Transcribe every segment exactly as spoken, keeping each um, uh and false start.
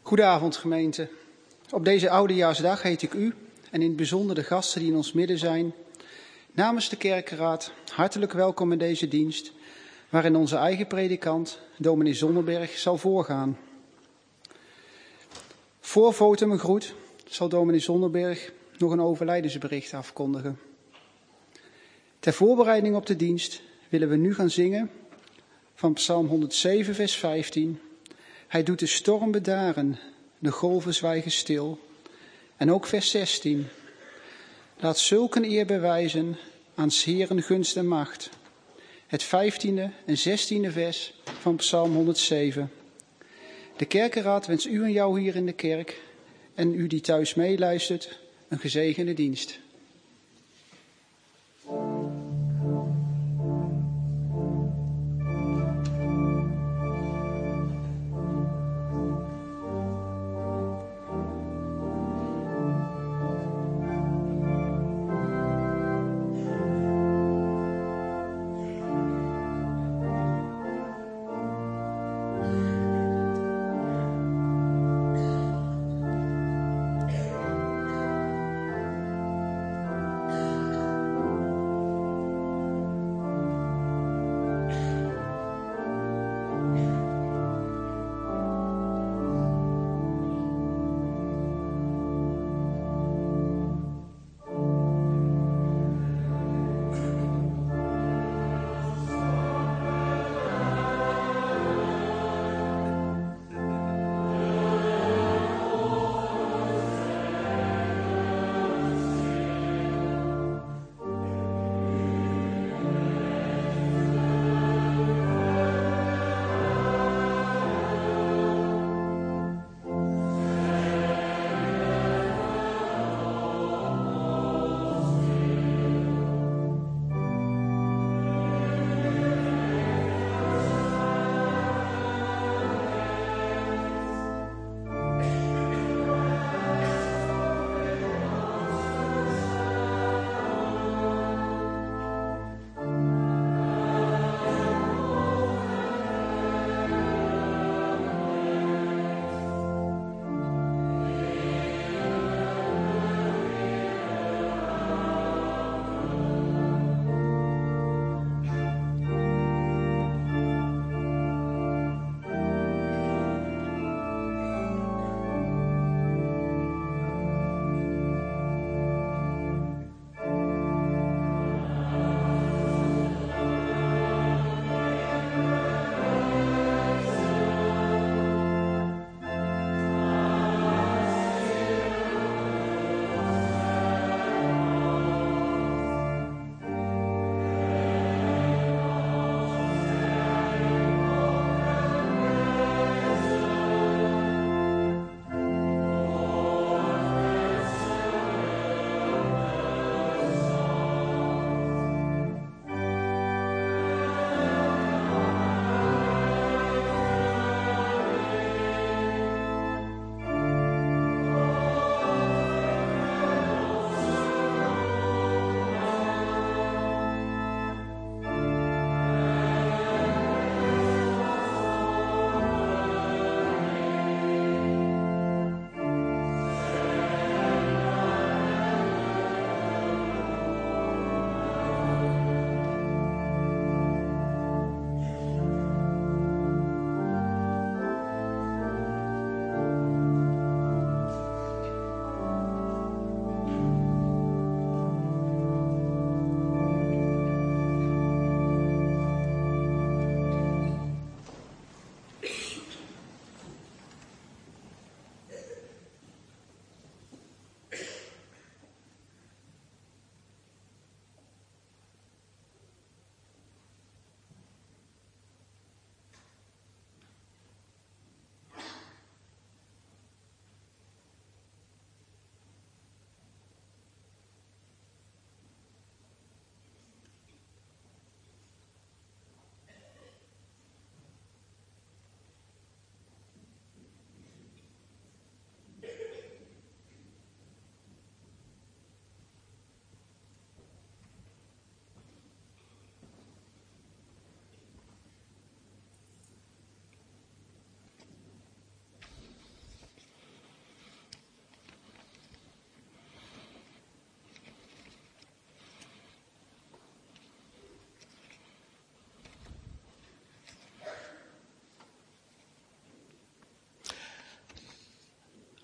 Goedenavond gemeente. Op deze Oudejaarsdag heet ik u en in het bijzonder de gasten die in ons midden zijn, namens de kerkenraad hartelijk welkom in deze dienst, waarin onze eigen predikant, dominee Zonneberg, zal voorgaan. Voor votum en groet zal dominee Zonneberg nog een overlijdensbericht afkondigen. Ter voorbereiding op de dienst willen we nu gaan zingen van Psalm honderdzeven, vers vijftien. Hij doet de storm bedaren, de golven zwijgen stil. En ook vers zestien. Laat zulk een eer bewijzen aan 's Heeren gunst en macht. Het vijftiende en zestiende vers van Psalm honderdzeven. De kerkenraad wenst u en jou hier in de kerk en u die thuis meeluistert een gezegende dienst.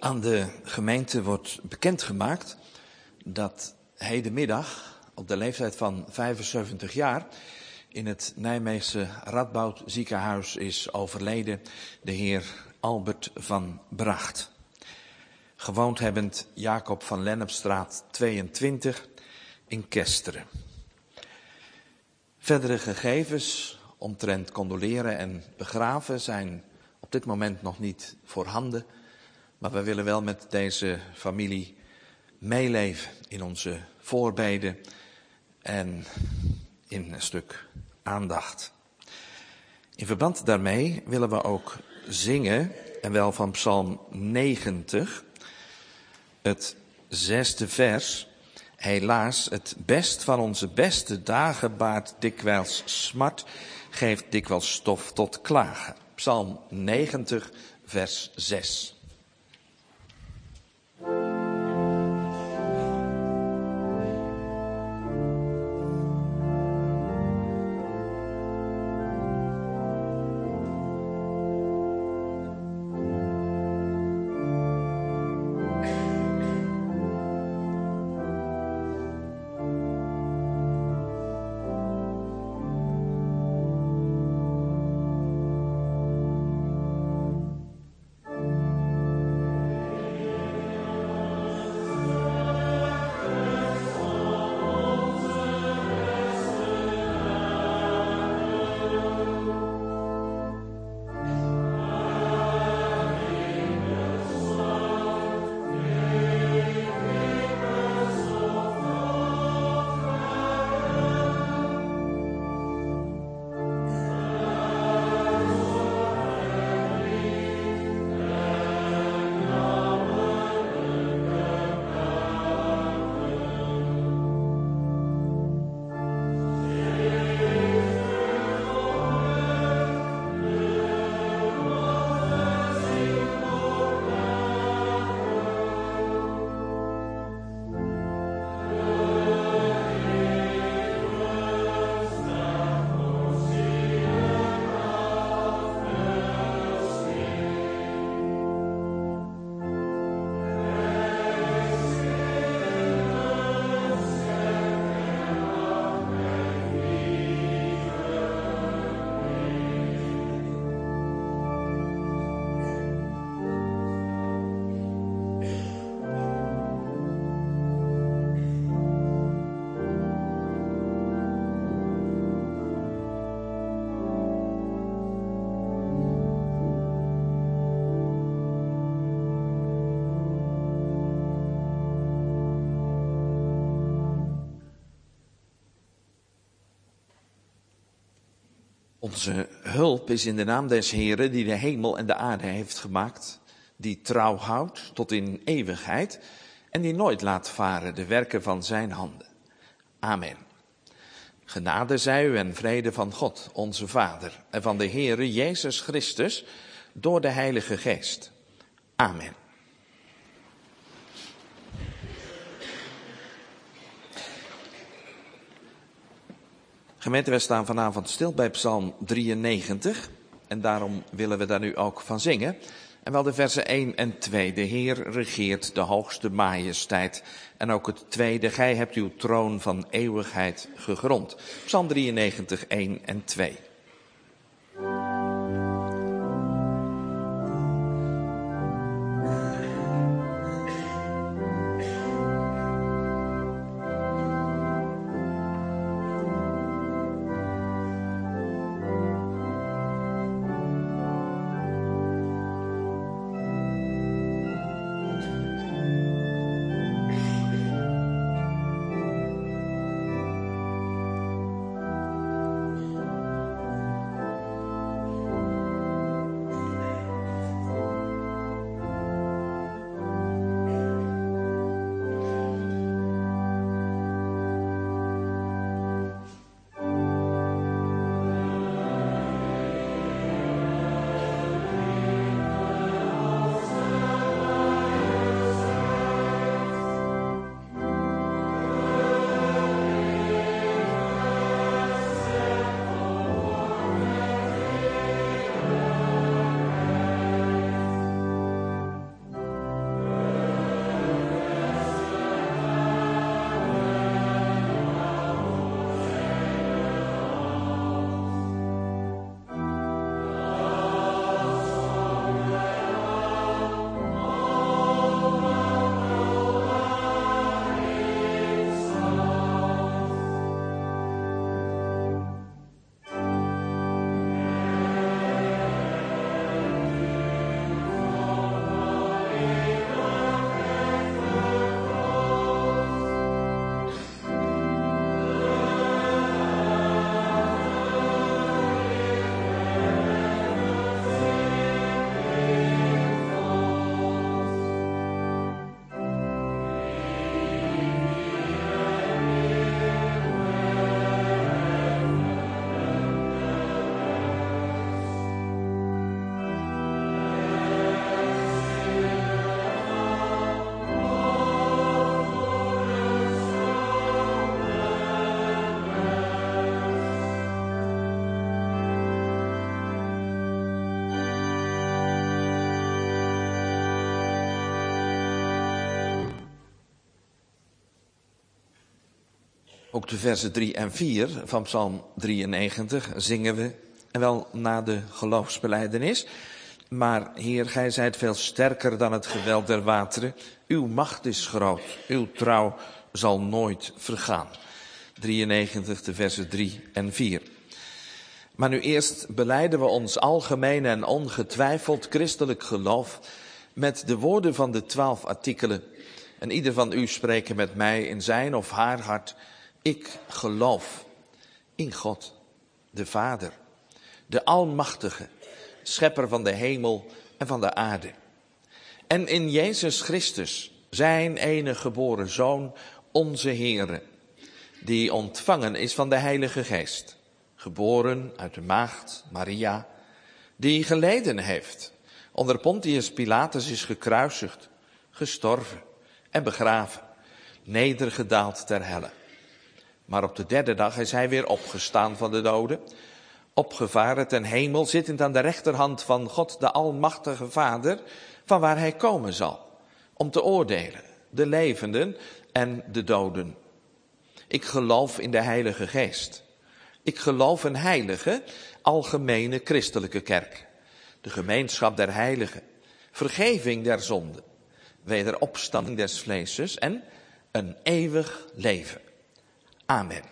Aan de gemeente wordt bekendgemaakt dat hedenmiddag op de leeftijd van vijfenzeventig jaar in het Nijmeegse Radboud ziekenhuis is overleden de heer Albert van Bracht. Gewoond hebbend Jacob van Lennepstraat tweeëntwintig in Kesteren. Verdere gegevens omtrent condoleren en begraven zijn op dit moment nog niet voorhanden. Maar we willen wel met deze familie meeleven in onze voorbeden en in een stuk aandacht. In verband daarmee willen we ook zingen, en wel van Psalm negentig, het zesde vers. Helaas, het best van onze beste dagen baart dikwijls smart, geeft dikwijls stof tot klagen. Psalm negentig, vers zes. Onze hulp is in de naam des Heeren die de hemel en de aarde heeft gemaakt, die trouw houdt tot in eeuwigheid en die nooit laat varen de werken van zijn handen. Amen. Genade zij u en vrede van God, onze Vader, en van de Heere Jezus Christus, door de Heilige Geest. Amen. Gemeente, wij staan vanavond stil bij Psalm drieënnegentig en daarom willen we daar nu ook van zingen. En wel de versen één en twee. De Heer regeert de hoogste majesteit. En ook het tweede, gij hebt uw troon van eeuwigheid gegrond. Psalm drieënnegentig, één en twee. Ook de versen drie en vier van Psalm drieënnegentig zingen we, en wel na de geloofsbelijdenis. Maar Heer, gij zijt veel sterker dan het geweld der wateren. Uw macht is groot, uw trouw zal nooit vergaan. drieënnegentig, de versen drie en vier. Maar nu eerst belijden we ons algemeen en ongetwijfeld christelijk geloof met de woorden van de twaalf artikelen. En ieder van u spreken met mij in zijn of haar hart. Ik geloof in God, de Vader, de Almachtige, schepper van de hemel en van de aarde. En in Jezus Christus, zijn enige geboren Zoon, onze Heere, die ontvangen is van de Heilige Geest, geboren uit de maagd Maria, die geleden heeft, onder Pontius Pilatus is gekruisigd, gestorven en begraven, nedergedaald ter helle. Maar op de derde dag is hij weer opgestaan van de doden, opgevaren ten hemel, zittend aan de rechterhand van God, de Almachtige Vader, van waar hij komen zal, om te oordelen, de levenden en de doden. Ik geloof in de Heilige Geest. Ik geloof een heilige, algemene christelijke kerk. De gemeenschap der heiligen, vergeving der zonden, wederopstanding des vleeses en een eeuwig leven. Amen.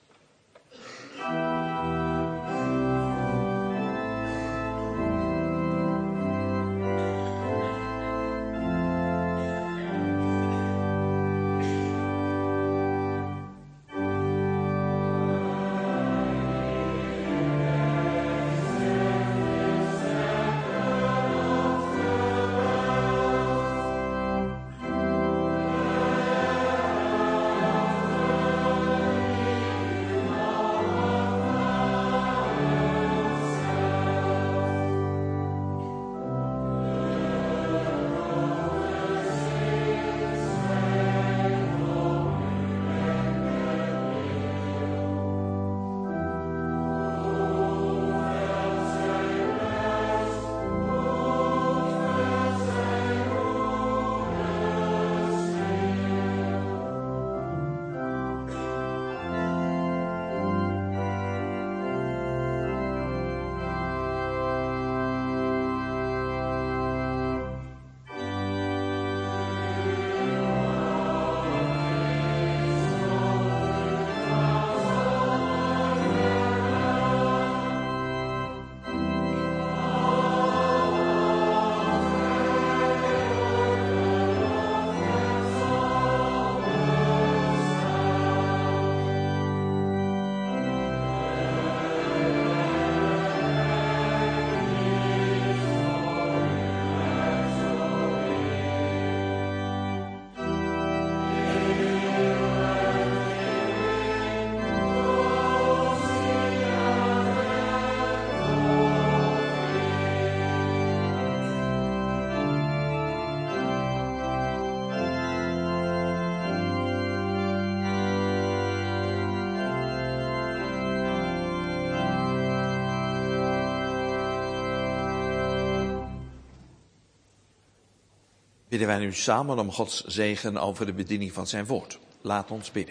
Bidden wij nu samen om Gods zegen over de bediening van zijn woord. Laat ons bidden.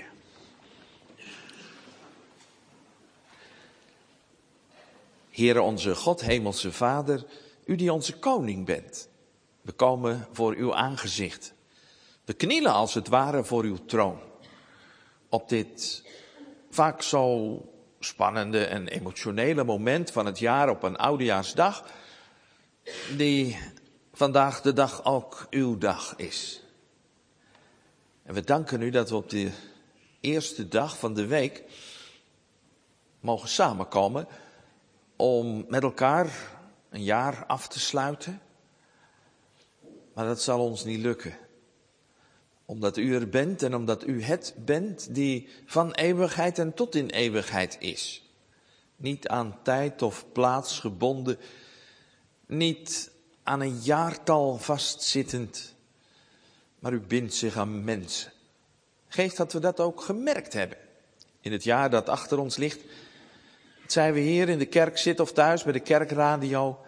Heere onze God, hemelse Vader, u die onze koning bent. We komen voor uw aangezicht. We knielen als het ware voor uw troon. Op dit vaak zo spannende en emotionele moment van het jaar op een oudejaarsdag, die vandaag de dag ook uw dag is. En we danken u dat we op de eerste dag van de week mogen samenkomen om met elkaar een jaar af te sluiten. Maar dat zal ons niet lukken. Omdat u er bent en omdat u het bent die van eeuwigheid en tot in eeuwigheid is. Niet aan tijd of plaats gebonden, niet aan een jaartal vastzittend, maar u bindt zich aan mensen. Geef dat we dat ook gemerkt hebben. In het jaar dat achter ons ligt, zijn we hier in de kerk zitten of thuis bij de kerkradio,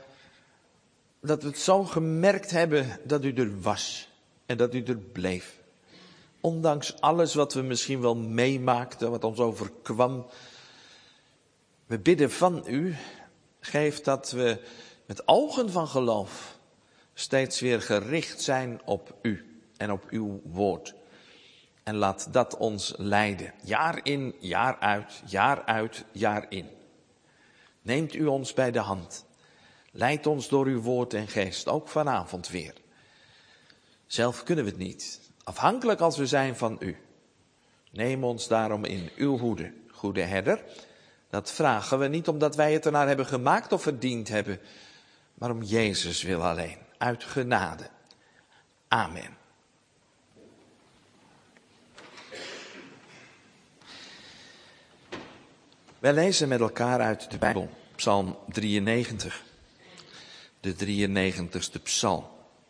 dat we het zo gemerkt hebben dat u er was en dat u er bleef. Ondanks alles wat we misschien wel meemaakten, wat ons overkwam. We bidden van u, geef dat we met ogen van geloof steeds weer gericht zijn op u en op uw woord. En laat dat ons leiden, jaar in, jaar uit, jaar uit, jaar in. Neemt u ons bij de hand. Leid ons door uw woord en geest, ook vanavond weer. Zelf kunnen we het niet, afhankelijk als we zijn van u. Neem ons daarom in uw hoede, goede herder. Dat vragen we niet omdat wij het ernaar hebben gemaakt of verdiend hebben, maar om Jezus wil alleen, uit genade. Amen. Wij lezen met elkaar uit de Bijbel, Psalm drieënnegentig, de drieënnegentigste psalm.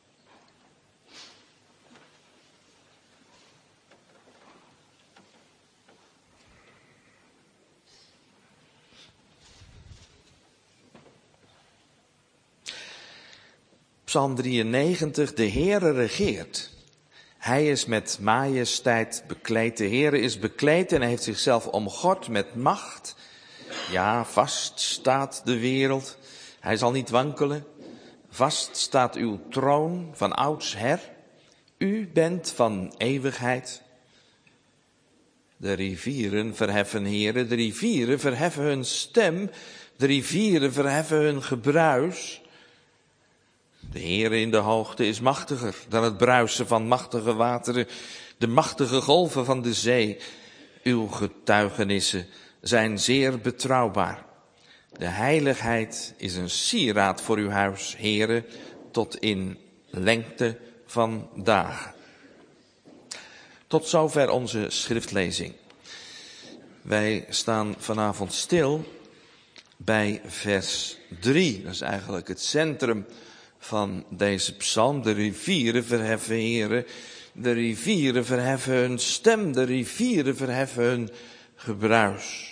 Psalm drieënnegentig, de Heere regeert. Hij is met majesteit bekleed. De Heere is bekleed en hij heeft zichzelf omgord met macht. Ja, vast staat de wereld. Hij zal niet wankelen. Vast staat uw troon van oudsher. U bent van eeuwigheid. De rivieren verheffen, Heere, de rivieren verheffen hun stem. De rivieren verheffen hun gebruis. De Heere in de hoogte is machtiger dan het bruisen van machtige wateren, de machtige golven van de zee. Uw getuigenissen zijn zeer betrouwbaar. De heiligheid is een sieraad voor uw huis, Heere, tot in lengte van dagen. Tot zover onze schriftlezing. Wij staan vanavond stil bij vers drie. Dat is eigenlijk het centrum van deze psalm. De rivieren verheffen, Heere. De rivieren verheffen hun stem. De rivieren verheffen hun gebruis.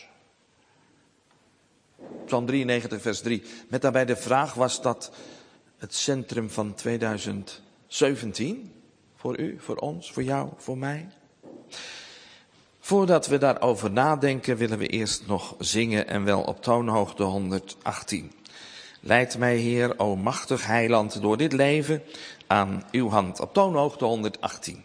Psalm drieënnegentig vers drie. Met daarbij de vraag, was dat het centrum van tweeduizend zeventien? Voor u, voor ons, voor jou, voor mij? Voordat we daarover nadenken, willen we eerst nog zingen en wel op toonhoogte honderdachttien. Leid mij, Heer, o machtig heiland, door dit leven aan uw hand. Op toonhoogte honderdachttien.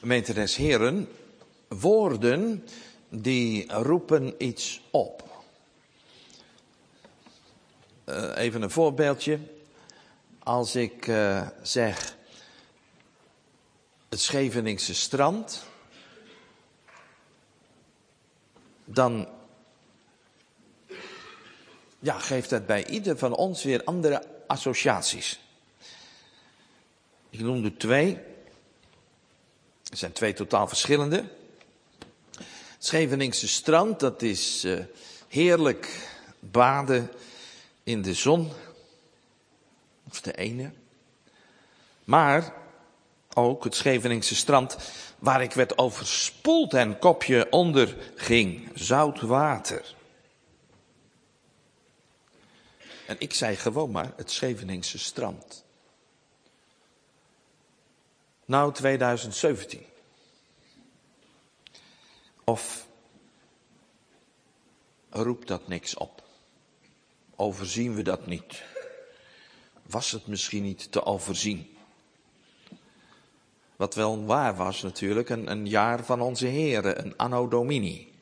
Gemeente des Heren, woorden die roepen iets op. Uh, even een voorbeeldje. Als ik uh, zeg het Scheveningse strand, dan ja, geeft dat bij ieder van ons weer andere associaties. Ik noem er twee. Er zijn twee totaal verschillende. Het Scheveningse strand, dat is uh, heerlijk baden in de zon. Dat is de ene. Maar ook het Scheveningse strand, waar ik werd overspoeld en kopje onder ging. Zout water. En ik zei gewoon maar het Scheveningse strand. Nou, twintig zeventien. Of roept dat niks op? Overzien we dat niet? Was het misschien niet te overzien? Wat wel waar was natuurlijk, een, een jaar van onze Here, een anno domini.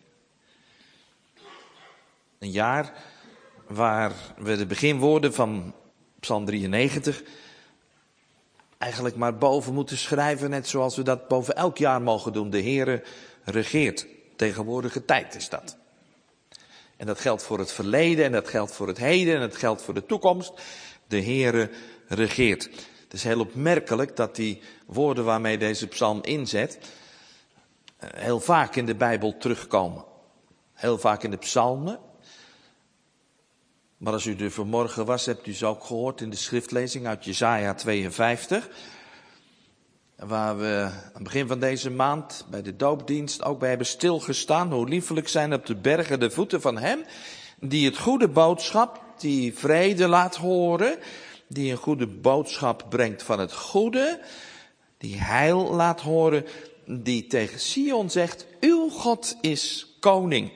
Een jaar waar we de beginwoorden van Psalm drieënnegentig eigenlijk maar boven moeten schrijven, net zoals we dat boven elk jaar mogen doen. De Heere regeert. Tegenwoordige tijd is dat. En dat geldt voor het verleden, en dat geldt voor het heden, en dat geldt voor de toekomst. De Heere regeert. Het is heel opmerkelijk dat die woorden waarmee deze psalm inzet, heel vaak in de Bijbel terugkomen. Heel vaak in de psalmen. Maar als u er vanmorgen was, hebt u ze ook gehoord in de schriftlezing uit Jesaja tweeënvijftig. Waar we aan het begin van deze maand bij de doopdienst ook bij hebben stilgestaan. Hoe liefelijk zijn op de bergen de voeten van hem die het goede boodschap, die vrede laat horen, die een goede boodschap brengt van het goede, die heil laat horen, die tegen Sion zegt, uw God is koning.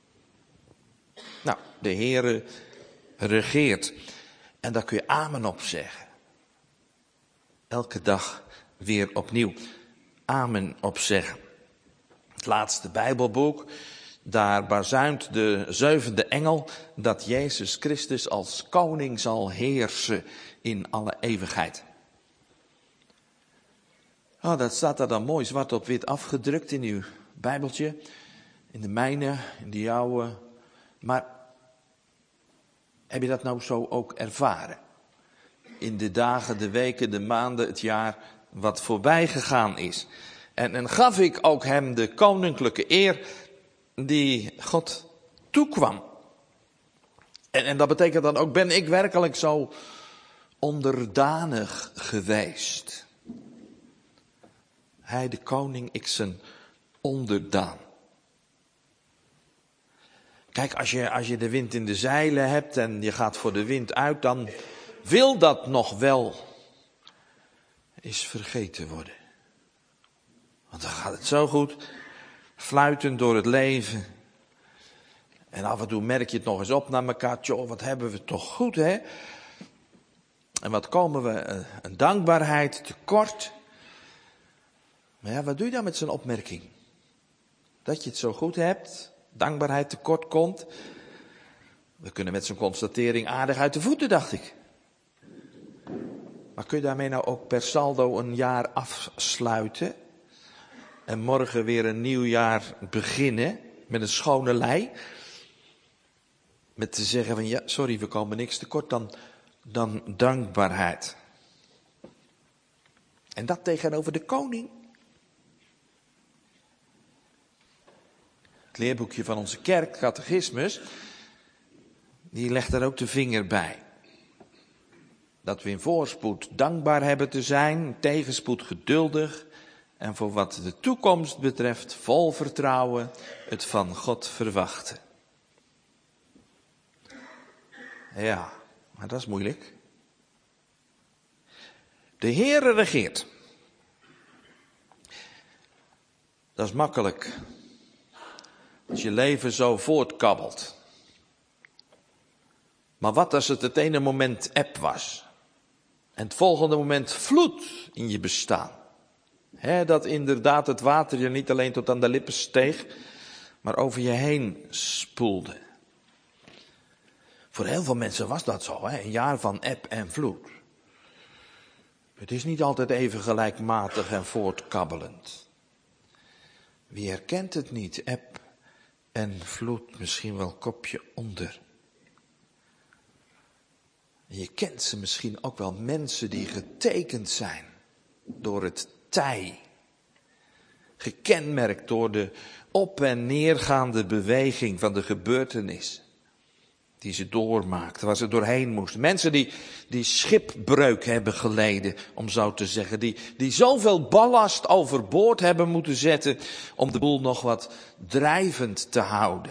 Nou, de Heere regeert. En daar kun je amen op zeggen. Elke dag weer opnieuw amen op zeggen. Het laatste Bijbelboek, daar bazuint de zevende engel dat Jezus Christus als koning zal heersen in alle eeuwigheid. Oh, dat staat daar dan mooi zwart op wit afgedrukt in uw Bijbeltje. In de mijne, in de jouwe. Maar heb je dat nou zo ook ervaren? In de dagen, de weken, de maanden, het jaar wat voorbij gegaan is. En, en gaf ik ook hem de koninklijke eer die God toekwam. En, en dat betekent dan ook, ben ik werkelijk zo onderdanig geweest. Hij de koning, ik zijn onderdaan. Kijk, als je, als je de wind in de zeilen hebt en je gaat voor de wind uit, dan wil dat nog wel eens vergeten worden. Want dan gaat het zo goed, fluitend door het leven. En af en toe merk je het nog eens op naar elkaar. Tjoh, wat hebben we toch goed, hè? En wat komen we een dankbaarheid tekort. Maar ja, wat doe je dan met zo'n opmerking? Dat je het zo goed hebt, dankbaarheid tekort komt. We kunnen met zo'n constatering aardig uit de voeten, dacht ik. Maar kun je daarmee nou ook per saldo een jaar afsluiten? En morgen weer een nieuw jaar beginnen met een schone lei? Met te zeggen van ja, sorry, we komen niks tekort dan, dan dankbaarheid. En dat tegenover de koning. Het leerboekje van onze kerk, Catechismus, die legt daar ook de vinger bij. Dat we in voorspoed dankbaar hebben te zijn, tegenspoed geduldig. En voor wat de toekomst betreft, vol vertrouwen, het van God verwachten. Ja, maar dat is moeilijk. De Heere regeert. Dat is makkelijk. Als je leven zo voortkabbelt. Maar wat als het het ene moment eb was? En het volgende moment vloed in je bestaan? He, dat inderdaad het water je niet alleen tot aan de lippen steeg, maar over je heen spoelde. Voor heel veel mensen was dat zo, hè? Een jaar van eb en vloed. Het is niet altijd even gelijkmatig en voortkabbelend. Wie herkent het niet? Eb en vloed, misschien wel kopje onder. Je kent ze misschien ook wel, mensen die getekend zijn door het tij. Gekenmerkt door de op- en neergaande beweging van de gebeurtenis die ze doormaakt, waar ze doorheen moesten. Mensen die, die schipbreuk hebben geleden, om zo te zeggen. Die, die zoveel ballast overboord hebben moeten zetten om de boel nog wat drijvend te houden.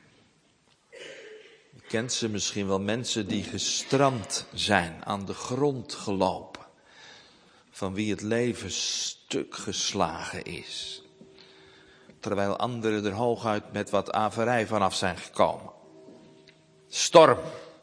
Je kent ze misschien wel, mensen die gestrand zijn, aan de grond gelopen. Van wie het leven stuk geslagen is. Terwijl anderen er hooguit met wat averij vanaf zijn gekomen. Storm.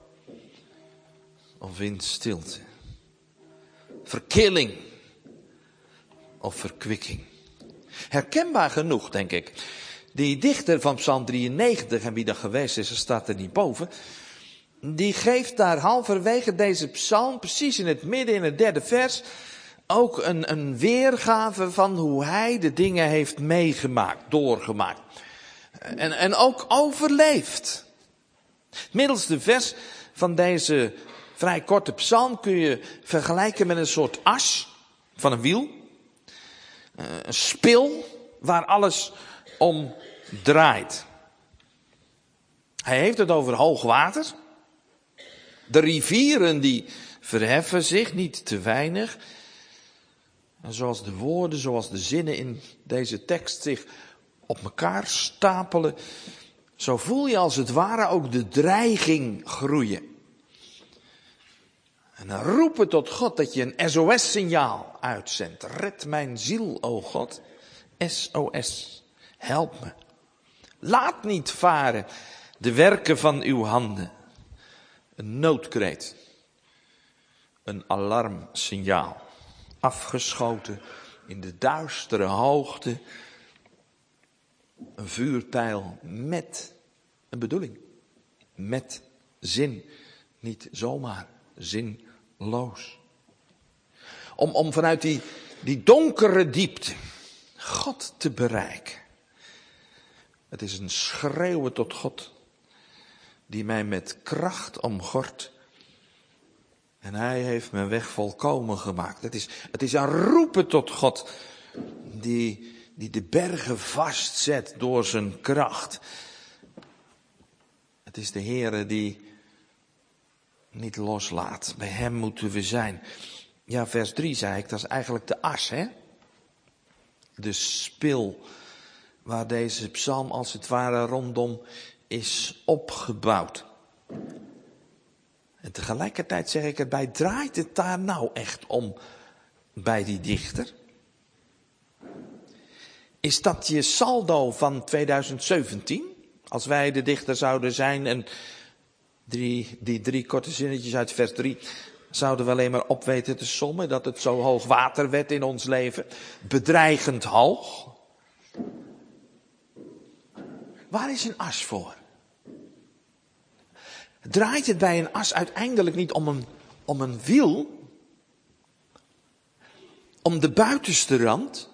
Of windstilte. Verkilling. Of verkwikking. Herkenbaar genoeg, denk ik. Die dichter van Psalm drieënnegentig, en wie dat geweest is, er staat er niet boven. Die geeft daar halverwege deze psalm, precies in het midden, in het derde vers, ook een, een weergave van hoe hij de dingen heeft meegemaakt, doorgemaakt. En, en ook overleefd. Het middelste vers van deze vrij korte psalm kun je vergelijken met een soort as van een wiel. Een spil waar alles om draait. Hij heeft het over hoog water. De rivieren die verheffen zich, niet te weinig. En zoals de woorden, zoals de zinnen in deze tekst zich op elkaar stapelen, zo voel je als het ware ook de dreiging groeien. En dan roepen tot God dat je een S O S-signaal uitzendt. Red mijn ziel, o God. S O S. Help me. Laat niet varen de werken van uw handen. Een noodkreet. Een alarmsignaal. Afgeschoten in de duistere hoogte. Een vuurpijl met een bedoeling. Met zin. Niet zomaar zinloos. Om, om vanuit die, die donkere diepte God te bereiken. Het is een schreeuwen tot God. Die mij met kracht omgort. En hij heeft mijn weg volkomen gemaakt. Het is, het is een roepen tot God. Die, die de bergen vastzet door zijn kracht. Het is de Heere die niet loslaat. Bij hem moeten we zijn. Ja, vers drie zei ik, dat is eigenlijk de as, hè? De spil waar deze psalm als het ware rondom is opgebouwd. En tegelijkertijd zeg ik erbij, draait het daar nou echt om bij die dichter? Is dat je saldo van tweeduizend zeventien? Als wij de dichter zouden zijn en die, die drie korte zinnetjes uit vers drie zouden we alleen maar op weten te sommen, dat het zo hoog water werd in ons leven. Bedreigend hoog. Waar is een as voor? Draait het bij een as uiteindelijk niet om een, om een wiel? Om de buitenste rand?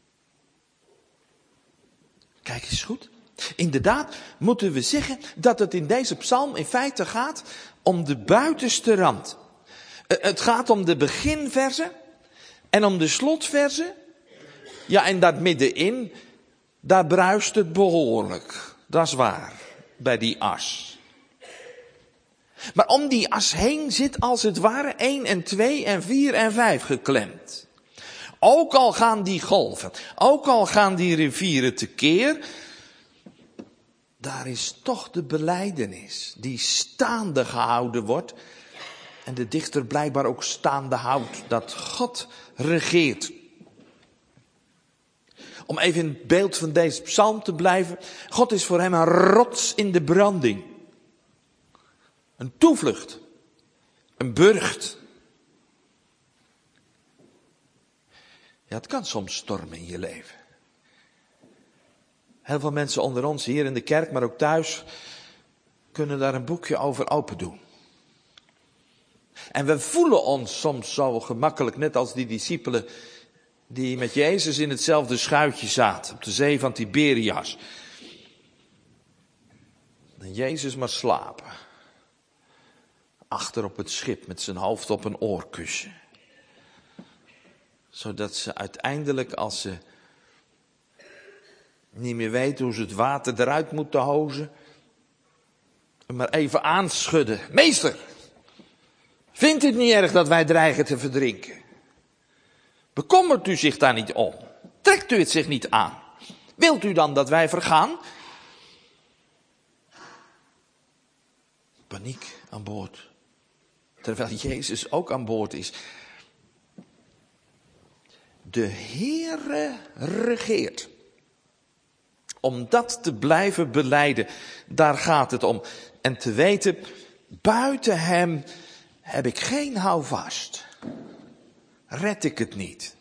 Kijk eens goed. Inderdaad moeten we zeggen dat het in deze psalm in feite gaat om de buitenste rand. Het gaat om de beginverzen en om de slotverzen. Ja, en dat middenin, daar bruist het behoorlijk. Dat is waar, bij die as. Maar om die as heen zit als het ware één en twee en vier en vijf geklemd. Ook al gaan die golven, ook al gaan die rivieren tekeer, daar is toch de belijdenis die staande gehouden wordt. En de dichter blijkbaar ook staande houdt dat God regeert. Om even in het beeld van deze psalm te blijven. God is voor hem een rots in de branding. Een toevlucht. Een burcht. Ja, het kan soms stormen in je leven. Heel veel mensen onder ons, hier in de kerk, maar ook thuis, kunnen daar een boekje over open doen. En we voelen ons soms zo gemakkelijk, net als die discipelen die met Jezus in hetzelfde schuitje zaten, op de zee van Tiberias. En Jezus maar slapen. Achter op het schip met zijn hoofd op een oorkussen. Zodat ze uiteindelijk, als ze niet meer weten hoe ze het water eruit moeten hozen, hem maar even aanschudden. Meester, vindt u het niet erg dat wij dreigen te verdrinken? Bekommert u zich daar niet om? Trekt u het zich niet aan? Wilt u dan dat wij vergaan? Paniek aan boord. Terwijl Jezus ook aan boord is. De Heere regeert. Om dat te blijven belijden, daar gaat het om. En te weten, buiten hem heb ik geen houvast. Red ik het niet.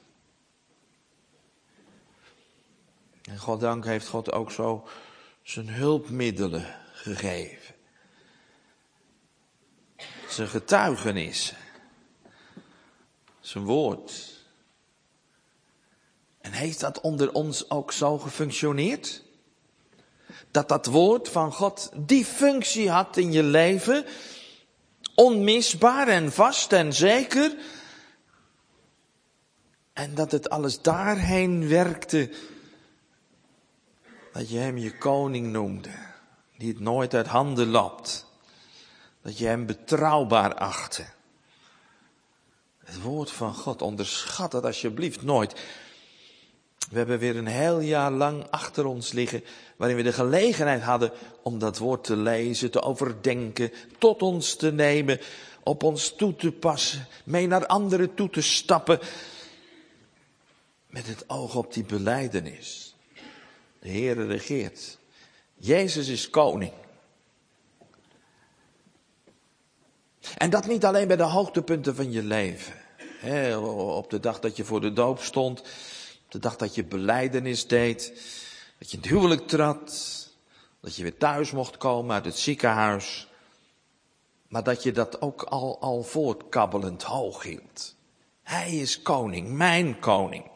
En goddank heeft God ook zo zijn hulpmiddelen gegeven. Zijn getuigenis. Zijn woord. En heeft dat onder ons ook zo gefunctioneerd? Dat dat woord van God die functie had in je leven, onmisbaar en vast en zeker. En dat het alles daarheen werkte, dat je hem je koning noemde, die het nooit uit handen lapt. Dat je hem betrouwbaar achtte. Het woord van God, onderschat dat alsjeblieft nooit. We hebben weer een heel jaar lang achter ons liggen, waarin we de gelegenheid hadden om dat woord te lezen, te overdenken, tot ons te nemen, op ons toe te passen, mee naar anderen toe te stappen, met het oog op die belijdenis. De Heere regeert. Jezus is koning. En dat niet alleen bij de hoogtepunten van je leven. He, op de dag dat je voor de doop stond, op de dag dat je belijdenis deed, dat je in het huwelijk trad, dat je weer thuis mocht komen uit het ziekenhuis. Maar dat je dat ook al, al voortkabbelend hoog hield. Hij is koning, mijn koning.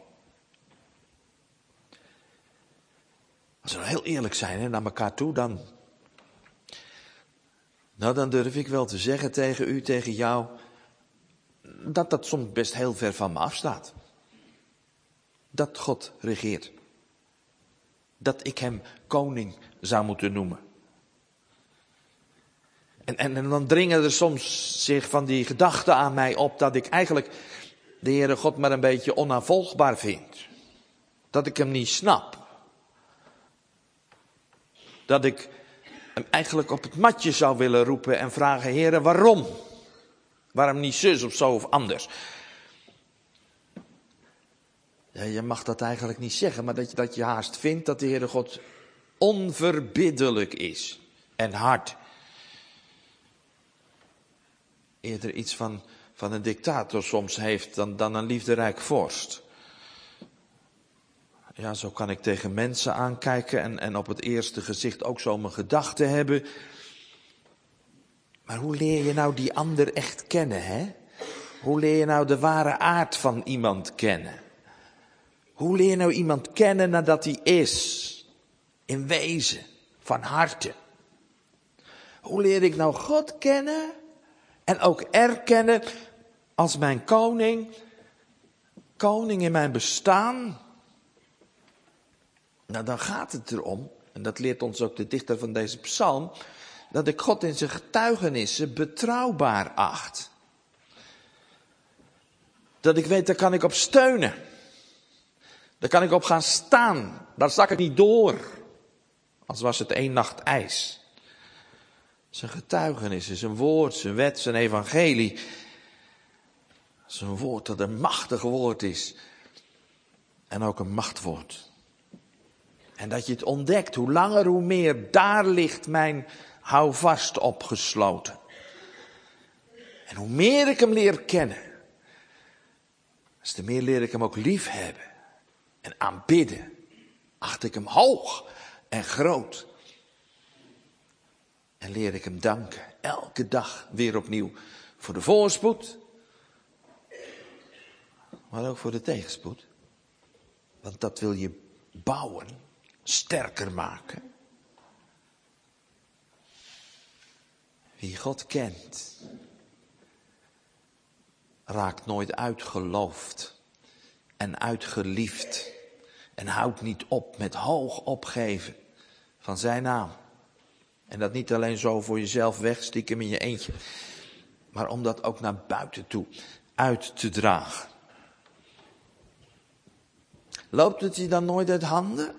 Als we nou heel eerlijk zijn hè, naar elkaar toe, dan, nou dan durf ik wel te zeggen tegen u, tegen jou, dat dat soms best heel ver van me afstaat. Dat God regeert. Dat ik hem koning zou moeten noemen. En, en, en dan dringen er soms zich van die gedachten aan mij op dat ik eigenlijk de Heere God maar een beetje onnavolgbaar vind. Dat ik hem niet snap. Dat ik hem eigenlijk op het matje zou willen roepen en vragen, Heere, waarom? Waarom niet zus of zo of anders? Ja, je mag dat eigenlijk niet zeggen, maar dat je, dat je haast vindt dat de Heere God onverbiddelijk is en hard. Eerder iets van, van een dictator soms heeft dan, dan een liefderijk vorst. Ja, zo kan ik tegen mensen aankijken en, en op het eerste gezicht ook zo mijn gedachten hebben. Maar hoe leer je nou die ander echt kennen, hè? Hoe leer je nou de ware aard van iemand kennen? Hoe leer je nou iemand kennen nadat hij is? In wezen, van harte. Hoe leer ik nou God kennen en ook erkennen als mijn koning, koning in mijn bestaan? Nou, dan gaat het erom, en dat leert ons ook de dichter van deze psalm, dat ik God in zijn getuigenissen betrouwbaar acht. Dat ik weet, daar kan ik op steunen. Daar kan ik op gaan staan. Daar zak ik niet door. Als was het één nacht ijs. Zijn getuigenissen, zijn woord, zijn wet, zijn evangelie. Zijn woord dat een machtig woord is. En ook een machtwoord. En dat je het ontdekt, hoe langer hoe meer, daar ligt mijn houvast opgesloten. En hoe meer ik hem leer kennen, Des te meer leer ik hem ook lief hebben en aanbidden. Acht ik hem hoog en groot. En leer ik hem danken, elke dag weer opnieuw, voor de voorspoed, maar ook voor de tegenspoed. Want dat wil je bouwen, sterker maken. Wie God kent, raakt nooit uitgeloofd en uitgeliefd en houdt niet op met hoog opgeven van zijn naam. En dat niet alleen zo voor jezelf weg, stiekem in je eentje, maar om dat ook naar buiten toe uit te dragen. Loopt het je dan nooit uit handen?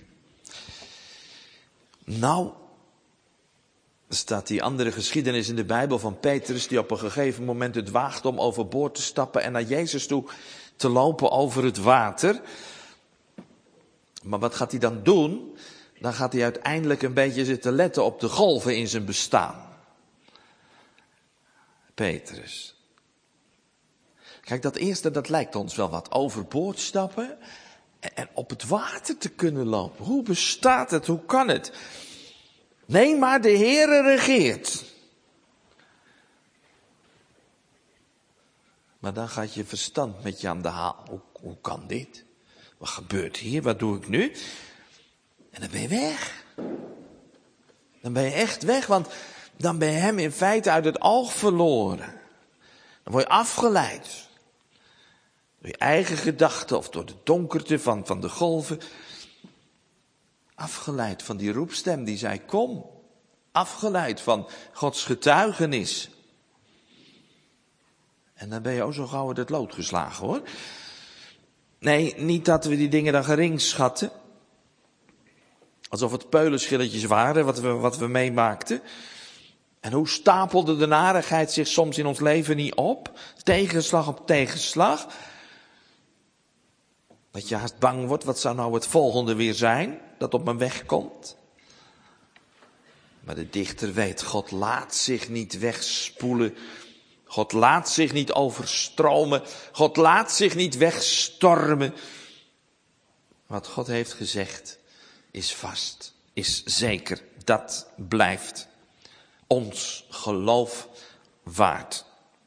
Nou, er staat die andere geschiedenis in de Bijbel van Petrus, die op een gegeven moment het waagt om overboord te stappen en naar Jezus toe te lopen over het water. Maar wat gaat hij dan doen? Dan gaat hij uiteindelijk een beetje zitten letten op de golven in zijn bestaan. Petrus. Kijk, dat eerste, dat lijkt ons wel wat, overboord stappen en op het water te kunnen lopen. Hoe bestaat het? Hoe kan het? Nee, maar de Heere regeert. Maar dan gaat je verstand met je aan de haal. Hoe, hoe kan dit? Wat gebeurt hier? Wat doe ik nu? En dan ben je weg. Dan ben je echt weg, want dan ben je hem in feite uit het oog verloren. Dan word je afgeleid. Door je eigen gedachten of door de donkerte van, van de golven. Afgeleid van die roepstem die zei, kom. Afgeleid van Gods getuigenis. En dan ben je ook zo gauw uit het lood geslagen, hoor. Nee, niet dat we die dingen dan gering schatten. Alsof het peulenschilletjes waren wat we, wat we meemaakten. En hoe stapelde de narigheid zich soms in ons leven niet op? Tegenslag op tegenslag. Dat je haast bang wordt, wat zou nou het volgende weer zijn dat op mijn weg komt? Maar de dichter weet, God laat zich niet wegspoelen. God laat zich niet overstromen. God laat zich niet wegstormen. Wat God heeft gezegd is vast, is zeker. Dat blijft ons geloof waard.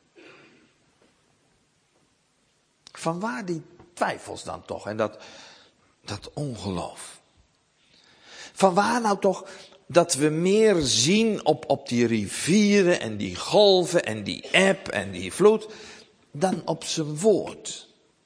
Vanwaar die twijfels dan toch en dat, dat ongeloof? Vanwaar nou toch dat we meer zien op, op die rivieren en die golven en die eb en die vloed dan op zijn woord?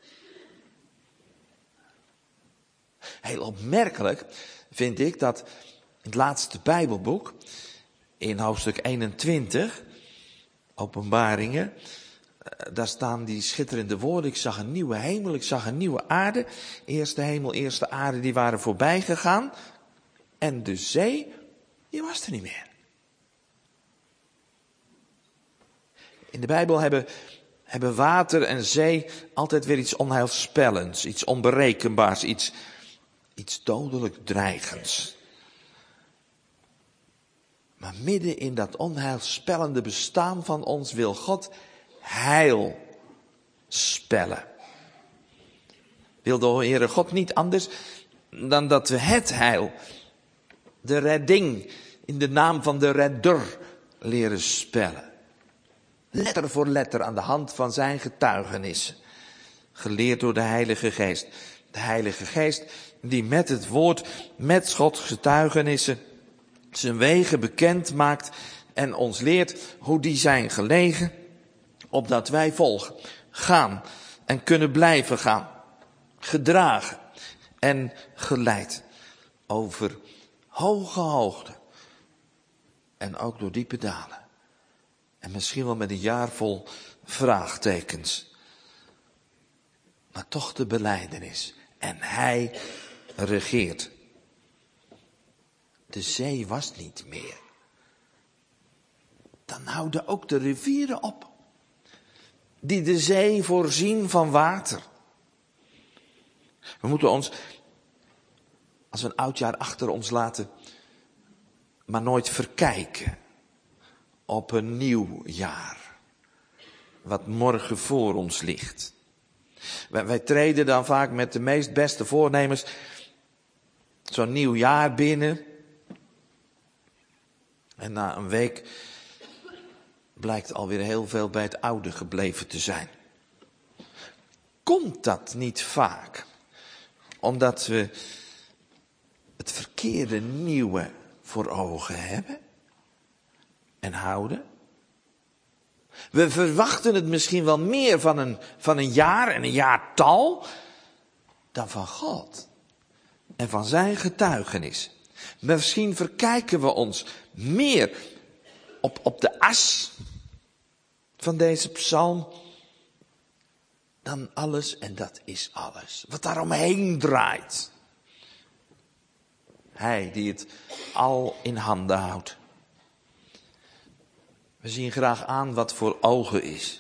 Heel opmerkelijk vind ik dat het laatste Bijbelboek, in hoofdstuk eenentwintig, Openbaringen, daar staan die schitterende woorden. Ik zag een nieuwe hemel, ik zag een nieuwe aarde. Eerste hemel, eerste aarde, die waren voorbij gegaan. En de zee, die was er niet meer. In de Bijbel hebben, hebben water en zee altijd weer iets onheilspellends, iets onberekenbaars, iets, iets dodelijk dreigends. Maar midden in dat onheilspellende bestaan van ons wil God heil spellen. Wil de Heere God niet anders dan dat we het heil, de redding, in de naam van de redder leren spellen. Letter voor letter aan de hand van zijn getuigenissen. Geleerd door de Heilige Geest. De Heilige Geest die met het woord, met Gods getuigenissen, zijn wegen bekend maakt en ons leert hoe die zijn gelegen, opdat wij volgen, gaan en kunnen blijven gaan, gedragen en geleid over hoge hoogte en ook door diepe dalen. En misschien wel met een jaar vol vraagtekens. Maar toch de belijdenis. En hij regeert. De zee was niet meer. Dan houden ook de rivieren op. Die de zee voorzien van water. We moeten ons, als we een oud jaar achter ons laten, maar nooit verkijken op een nieuw jaar. Wat morgen voor ons ligt. Wij, wij treden dan vaak met de meest beste voornemens zo'n nieuw jaar binnen. En na een week blijkt alweer heel veel bij het oude gebleven te zijn. Komt dat niet vaak omdat we het verkeerde nieuwe voor ogen hebben en houden? We verwachten het misschien wel meer van een, van een jaar en een jaartal dan van God en van zijn getuigenis. Misschien verkijken we ons meer op, op de as van deze psalm dan alles, en dat is alles, wat daaromheen draait. Hij die het al in handen houdt. We zien graag aan wat voor ogen is.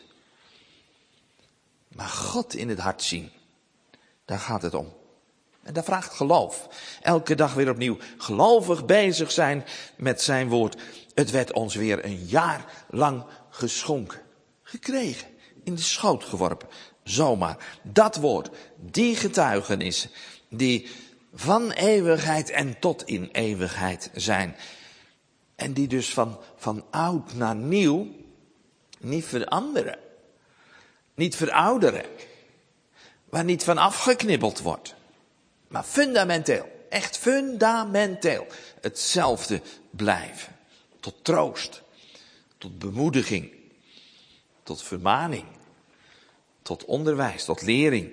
Maar God in het hart zien, daar gaat het om. En daar vraagt geloof. Elke dag weer opnieuw gelovig bezig zijn met zijn woord. Het werd ons weer een jaar lang geschonken. Gekregen. In de schoot geworpen. Zomaar. Dat woord. Die getuigenissen. Die van eeuwigheid en tot in eeuwigheid zijn. En die dus van, van oud naar nieuw niet veranderen. Niet verouderen. Waar niet van afgeknibbeld wordt. Maar fundamenteel, echt fundamenteel, hetzelfde blijven. Tot troost, tot bemoediging, tot vermaning, tot onderwijs, tot lering.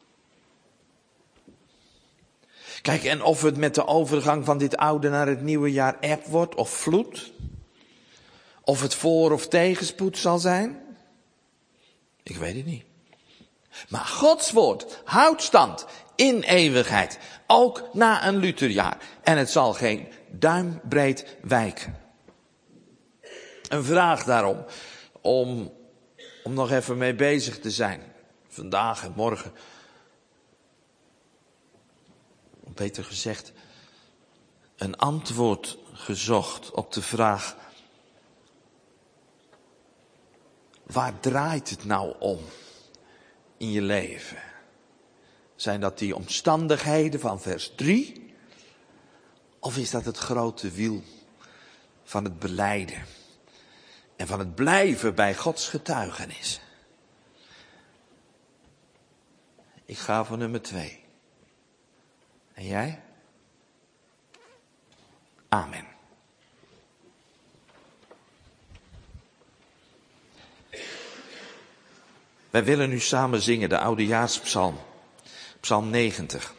Kijk, en of het met de overgang van dit oude naar het nieuwe jaar eb wordt of vloed, of het voor- of tegenspoed zal zijn, ik weet het niet. Maar Gods woord houdt stand in eeuwigheid, ook na een Lutherjaar. En het zal geen duimbreed wijken. Een vraag daarom, om, om nog even mee bezig te zijn. Vandaag en morgen. Beter gezegd, een antwoord gezocht op de vraag: waar draait het nou om in je leven? Zijn dat die omstandigheden van vers drie? Of is dat het grote wiel van het belijden en van het blijven bij Gods getuigenis? Ik ga voor nummer twee. En jij? Amen. Wij willen nu samen zingen de oudejaarspsalm. Psalm negentig.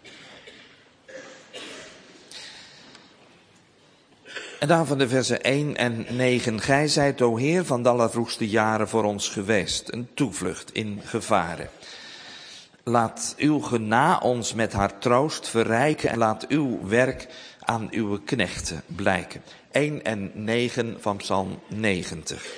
En daarvan de versen één en negen. Gij zijt, o Heer, van de allervroegste jaren voor ons geweest, een toevlucht in gevaren. Laat uw gena ons met haar troost verrijken en laat uw werk aan uw knechten blijken. één en negen van Psalm negentig.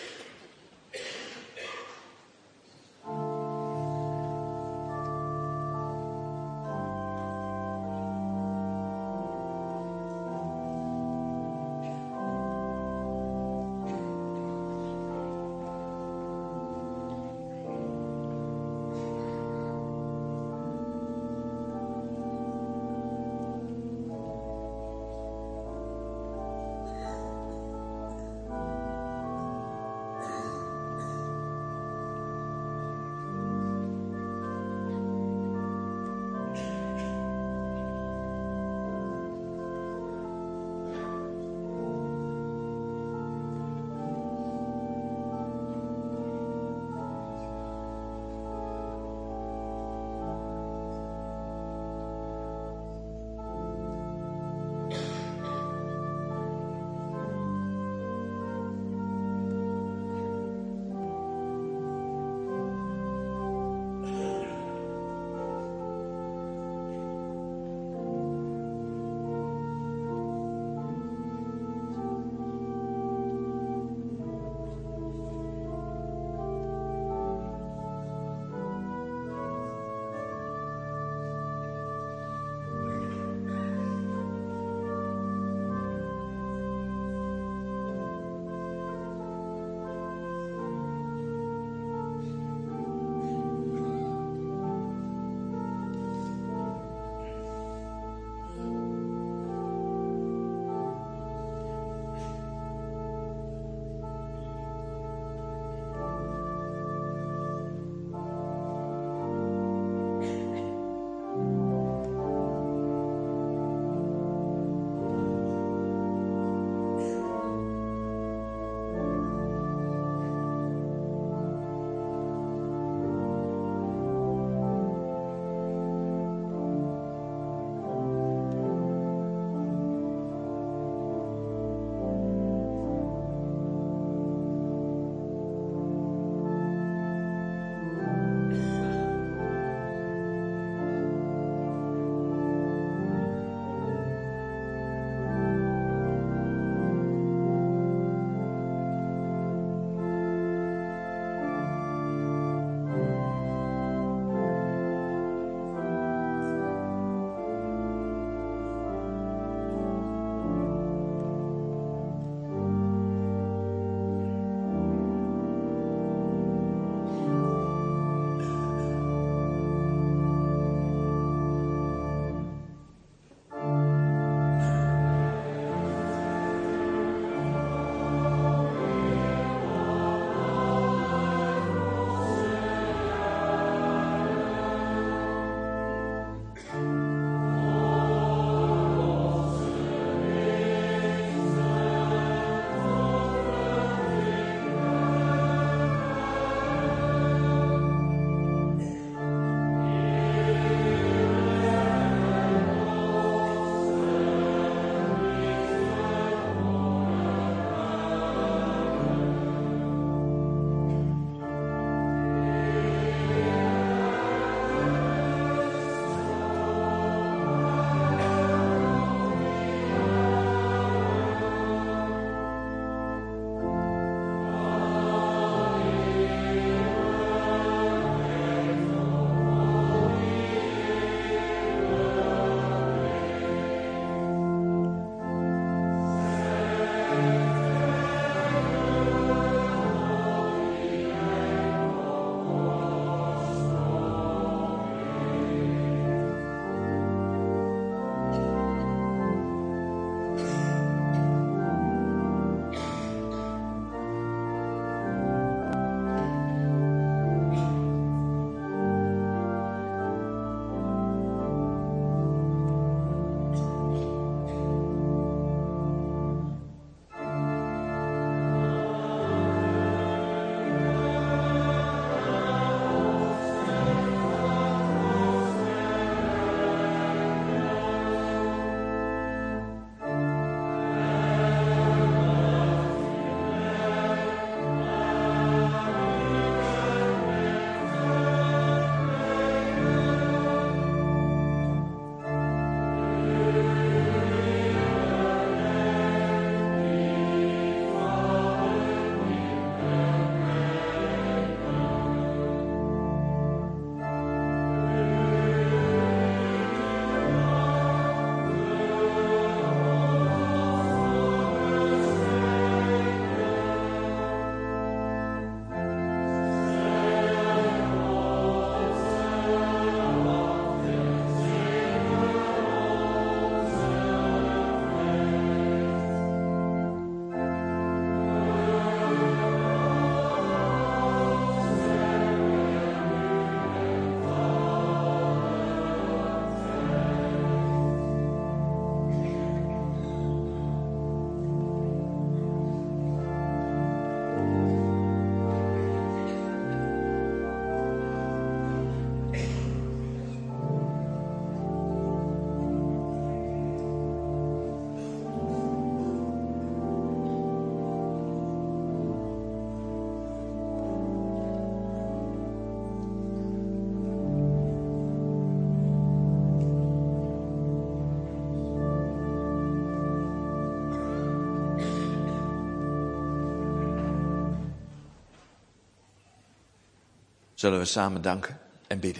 Zullen we samen danken en bidden.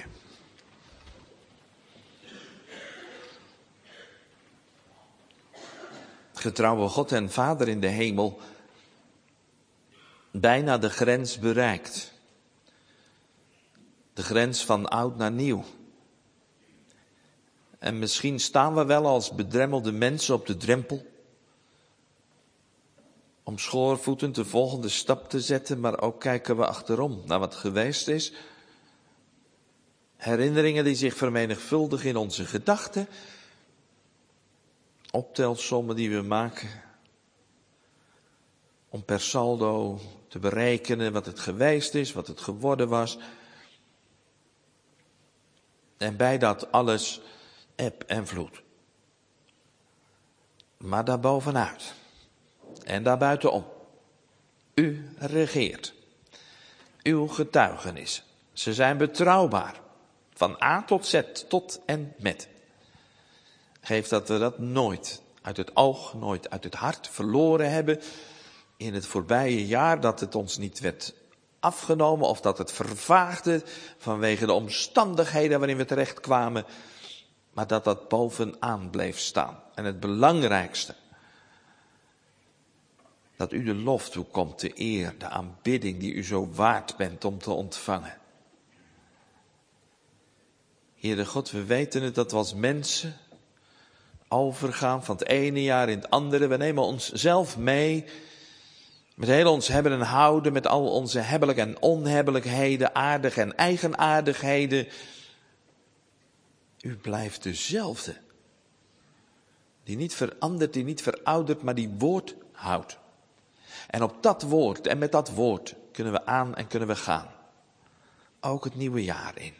Getrouwe God en Vader in de hemel, bijna de grens bereikt. De grens van oud naar nieuw. En misschien staan we wel als bedremmelde mensen op de drempel, om schoorvoetend de volgende stap te zetten, maar ook kijken we achterom naar wat geweest is. Herinneringen die zich vermenigvuldigen in onze gedachten. Optelsommen die we maken. Om per saldo te berekenen wat het geweest is, wat het geworden was. En bij dat alles eb en vloed. Maar daarbovenuit. En daarbuitenom. U regeert. Uw getuigenissen. Ze zijn betrouwbaar. Van A tot Z, tot en met. Geef dat we dat nooit uit het oog, nooit uit het hart verloren hebben. In het voorbije jaar, dat het ons niet werd afgenomen of dat het vervaagde vanwege de omstandigheden waarin we terechtkwamen. Maar dat dat bovenaan bleef staan. En het belangrijkste, dat u de lof toekomt, de eer, de aanbidding die u zo waard bent om te ontvangen. Heere God, we weten het dat we als mensen overgaan van het ene jaar in het andere. We nemen onszelf mee met heel ons hebben en houden, met al onze hebbelijke en onhebbelijkheden, aardige en eigenaardigheden. U blijft dezelfde. Die niet verandert, die niet veroudert, maar die woord houdt. En op dat woord en met dat woord kunnen we aan en kunnen we gaan. Ook het nieuwe jaar in.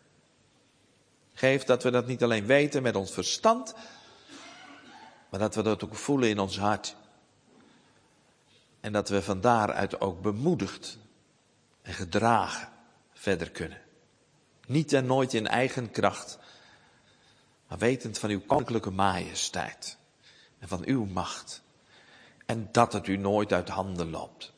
Geef dat we dat niet alleen weten met ons verstand, maar dat we dat ook voelen in ons hart. En dat we van daaruit ook bemoedigd en gedragen verder kunnen. Niet en nooit in eigen kracht, maar wetend van uw koninklijke majesteit en van uw macht. En dat het u nooit uit handen loopt.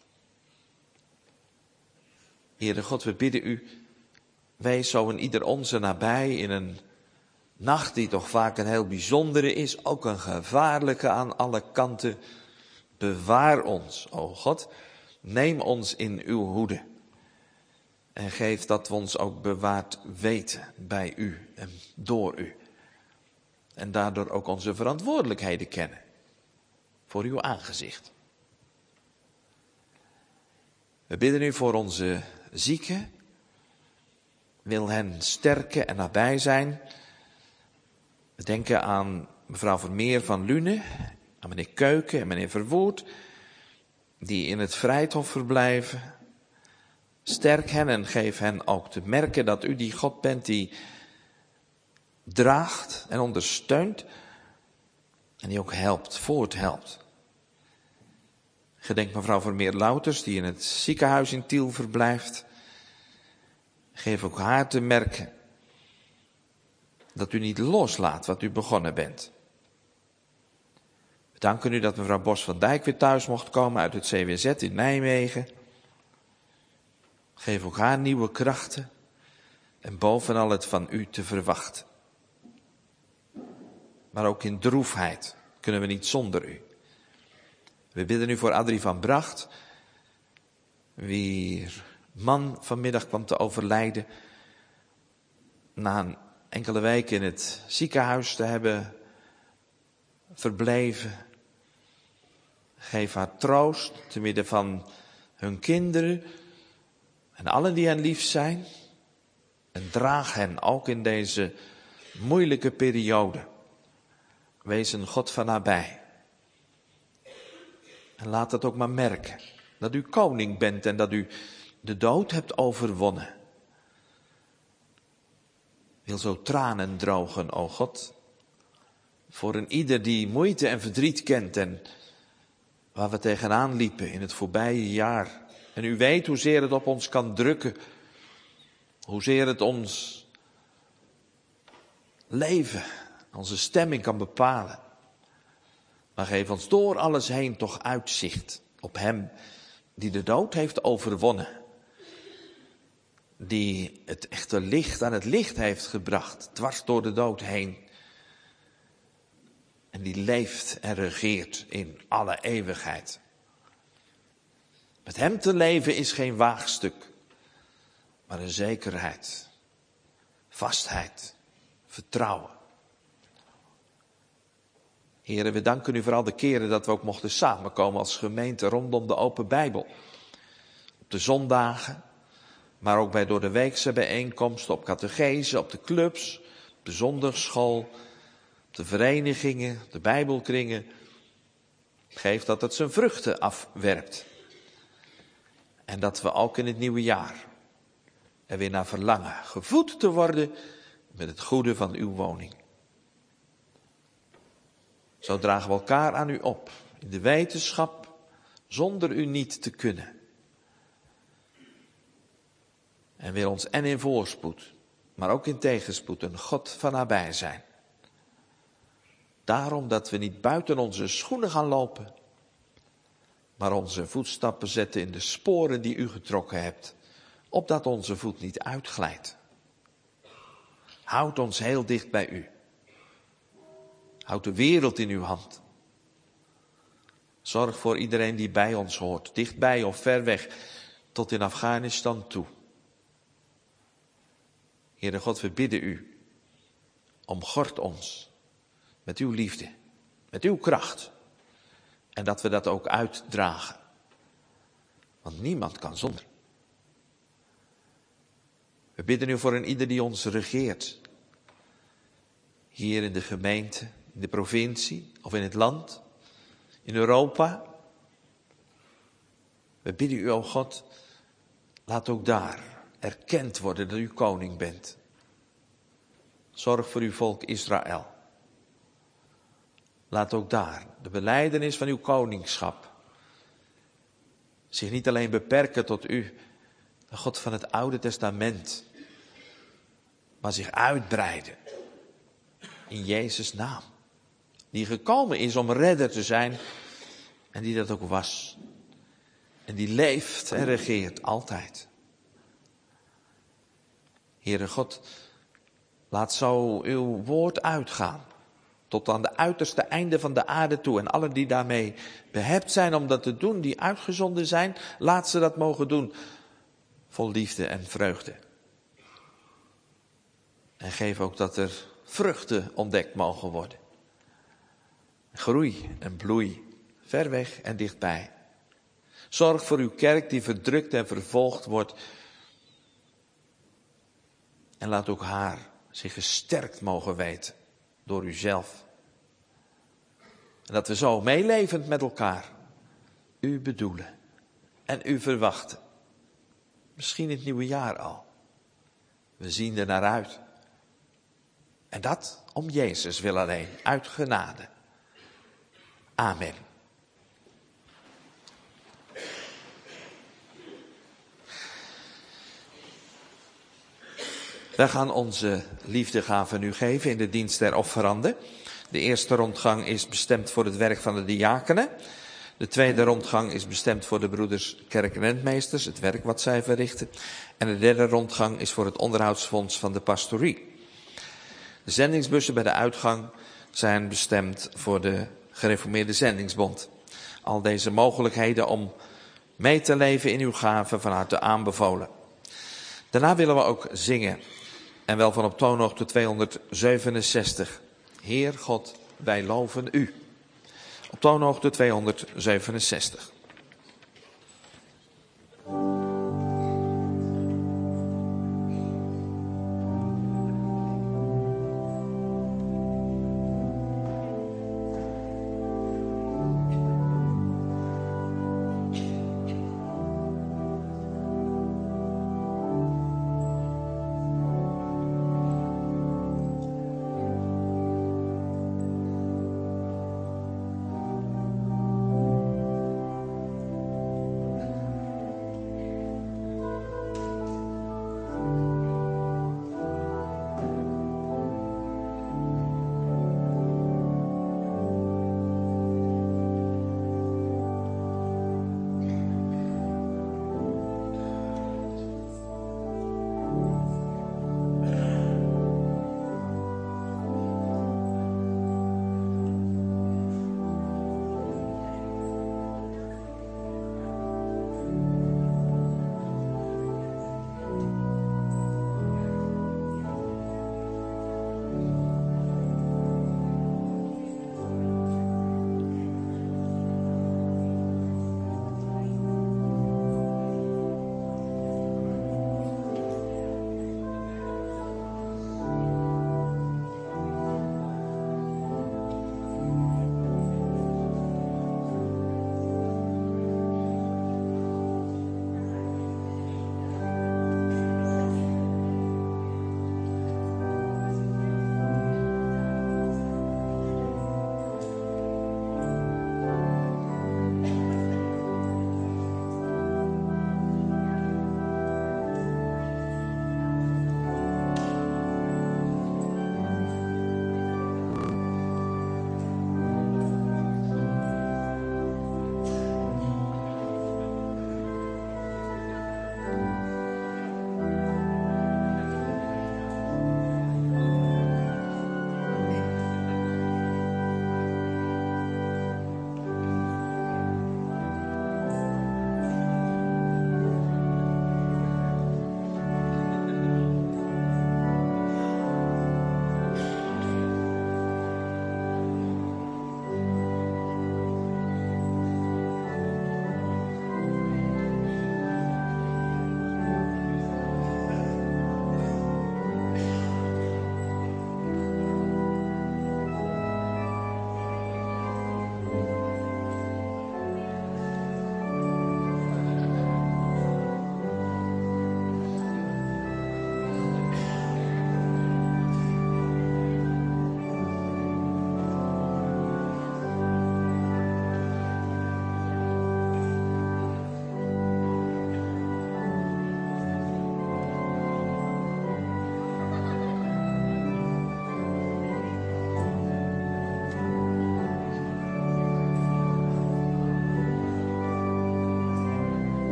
Heere God, we bidden u, wees zo in ieder onze nabij in een nacht die toch vaak een heel bijzondere is, ook een gevaarlijke aan alle kanten. Bewaar ons, o God, neem ons in uw hoede. En geef dat we ons ook bewaard weten bij u en door u. En daardoor ook onze verantwoordelijkheden kennen. Voor uw aangezicht. We bidden u voor onze zieken. Wil hen sterken en nabij zijn. We denken aan mevrouw Vermeer van Lune, aan meneer Keuken en meneer Verwoerd, die in het Vrijthof verblijven. Sterk hen en geef hen ook te merken dat u die God bent die draagt en ondersteunt en die ook helpt, voorthelpt. Gedenk mevrouw Vermeer Louters die in het ziekenhuis in Tiel verblijft. Geef ook haar te merken dat u niet loslaat wat u begonnen bent. We danken u dat mevrouw Bos van Dijk weer thuis mocht komen uit het C W Z in Nijmegen. Geef ook haar nieuwe krachten en bovenal het van u te verwachten. Maar ook in droefheid kunnen we niet zonder u. We bidden u voor Adrie van Bracht, wier man vanmiddag kwam te overlijden na een enkele weken in het ziekenhuis te hebben verbleven. Geef haar troost te midden van hun kinderen en allen die hen lief zijn. En draag hen ook in deze moeilijke periode. Wees een God van nabij. En laat het ook maar merken dat u koning bent en dat u de dood hebt overwonnen. Wil zo tranen drogen, o God, voor een ieder die moeite en verdriet kent en waar we tegenaan liepen in het voorbije jaar. En u weet hoezeer het op ons kan drukken, hoezeer het ons leven, onze stemming kan bepalen. Maar geef ons door alles heen toch uitzicht op hem die de dood heeft overwonnen. die het echte licht aan het licht heeft gebracht, dwars door de dood heen. En die leeft en regeert in alle eeuwigheid. Met hem te leven is geen waagstuk, maar een zekerheid, vastheid, vertrouwen. Heren, we danken u voor al de keren dat we ook mochten samenkomen als gemeente rondom de open Bijbel. Op de zondagen, maar ook bij door de weekse bijeenkomsten, op catechese, op de clubs, op de zondagsschool, op de verenigingen, de bijbelkringen. Geef dat het zijn vruchten afwerpt. En dat we ook in het nieuwe jaar er weer naar verlangen, gevoed te worden met het goede van uw woning. Zo dragen we elkaar aan u op, in de wetenschap, zonder u niet te kunnen. En wil ons en in voorspoed, maar ook in tegenspoed een God van nabij zijn. Daarom dat we niet buiten onze schoenen gaan lopen, maar onze voetstappen zetten in de sporen die u getrokken hebt, opdat onze voet niet uitglijdt. Houd ons heel dicht bij u. Houd de wereld in uw hand. Zorg voor iedereen die bij ons hoort, dichtbij of ver weg, tot in Afghanistan toe. Heere God, we bidden u, omgord ons met uw liefde, met uw kracht. En dat we dat ook uitdragen. Want niemand kan zonder. We bidden u voor een ieder die ons regeert. Hier in de gemeente, in de provincie of in het land, in Europa. We bidden u, o God, laat ook daar erkend worden dat u koning bent. Zorg voor uw volk Israël. Laat ook daar de belijdenis van uw koningschap zich niet alleen beperken tot u, de God van het Oude Testament, maar zich uitbreiden in Jezus' naam. Die gekomen is om redder te zijn en die dat ook was. En die leeft en regeert altijd. Heere God, laat zo uw woord uitgaan. Tot aan de uiterste einde van de aarde toe. En allen die daarmee behept zijn om dat te doen, die uitgezonden zijn, laat ze dat mogen doen. Vol liefde en vreugde. En geef ook dat er vruchten ontdekt mogen worden. Groei en bloei, ver weg en dichtbij. Zorg voor uw kerk die verdrukt en vervolgd wordt. En laat ook haar zich gesterkt mogen weten door uzelf. En dat we zo meelevend met elkaar u bedoelen en u verwachten. Misschien het nieuwe jaar al. We zien er naar uit. En dat om Jezus wil alleen, uit genade. Amen. Wij gaan onze liefdegave nu geven in de dienst der offeranden. De eerste rondgang is bestemd voor het werk van de diakenen. De tweede rondgang is bestemd voor de broeders kerkenrentmeesters, het werk wat zij verrichten. En de derde rondgang is voor het onderhoudsfonds van de pastorie. De zendingsbussen bij de uitgang zijn bestemd voor de gereformeerde zendingsbond. Al deze mogelijkheden om mee te leven in uw gaven van harte aanbevolen. Daarna willen we ook zingen. En wel van op toonhoogte tweehonderdzevenenzestig. Heer God, wij loven u. Op toonhoogte tweehonderdzevenenzestig.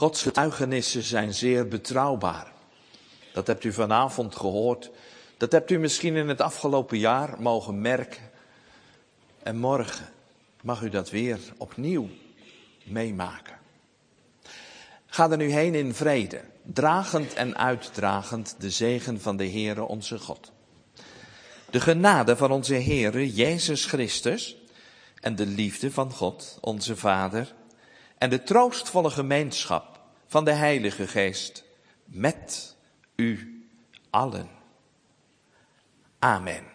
Gods getuigenissen zijn zeer betrouwbaar. Dat hebt u vanavond gehoord. Dat hebt u misschien in het afgelopen jaar mogen merken. En morgen mag u dat weer opnieuw meemaken. Ga er nu heen in vrede, dragend en uitdragend de zegen van de Heere onze God. De genade van onze Heere Jezus Christus en de liefde van God, onze Vader, en de troostvolle gemeenschap van de Heilige Geest met u allen. Amen.